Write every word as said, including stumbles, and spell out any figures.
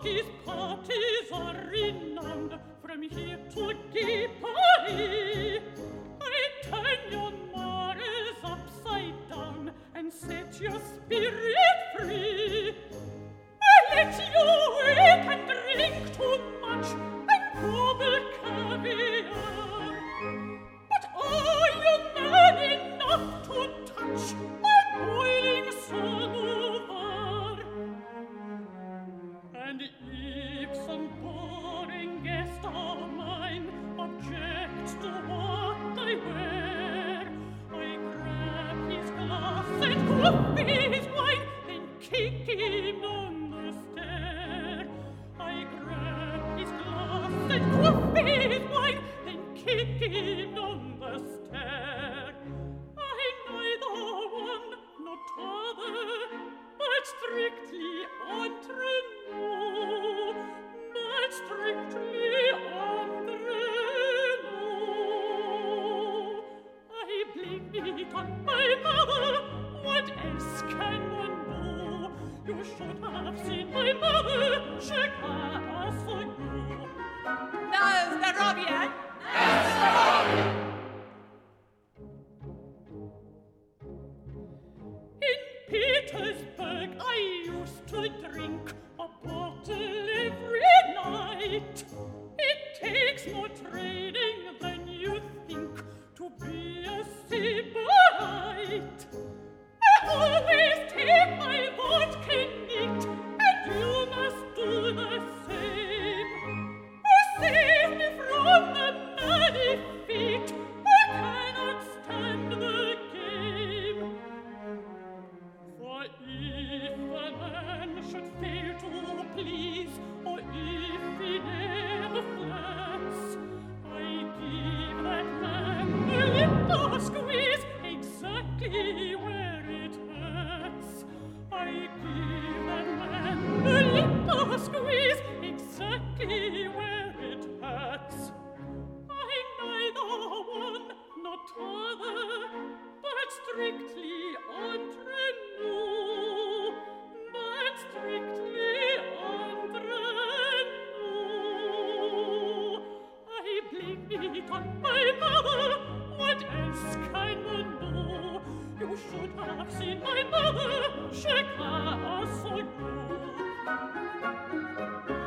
these parties are renowned from here to Gay Paris. I turn your morals upside down and set your spirit free. I let you eat and drink too much and gobble caviar. But are you man enough to touch my boiling samovar? And if some boring guest of mine objects to what I wear, I grab his glass and quaff his wine and kick him on the stair. I grab his glass and quaff his wine and kick him on the stair. I neither one nor t'other, but strictly entre nous, but strictly entre nous. I blame it on my mother, what else can one do? You should have seen my mother, she cares for you. На здоровье! In Petersburg I used to drink a bottle every night. It takes more training than you think to be a sybarite. I always take my vodka neat, and you must do the same. Oh, save me from the many feet who cannot stand the game. For if a man should fail to please, or if he never flirts, I give that man a little squeeze exactly where it hurts. I give that man a little squeeze exactly where it hurts. I neither one nor t'other, but strictly entre nous, but strictly entre nous. I blame it on my mother, what else can one do? You should have seen my mother, she cares for you.